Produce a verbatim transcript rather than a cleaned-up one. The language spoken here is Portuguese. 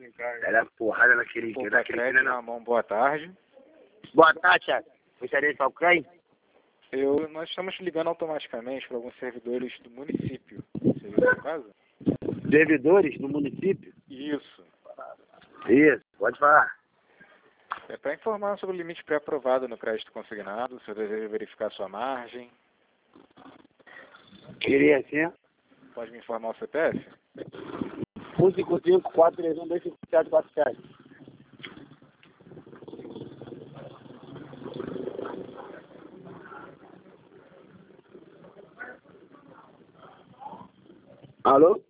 Ela é porrada naquele Pô, naquele Patrick, não. Ramon, boa tarde. Boa tarde, Thiago. Gostaria de falar com quem? Eu, nós estamos ligando automaticamente para alguns servidores do município. Seria o seu caso? Servidores do município? Isso. Isso, pode falar. É para informar sobre o limite pré-aprovado no crédito consignado, se eu desejo verificar sua margem. Queria sim. Pode me informar o C P F? um cinco cinco, quatro três um, dois cinco sete quatro sete. Alô?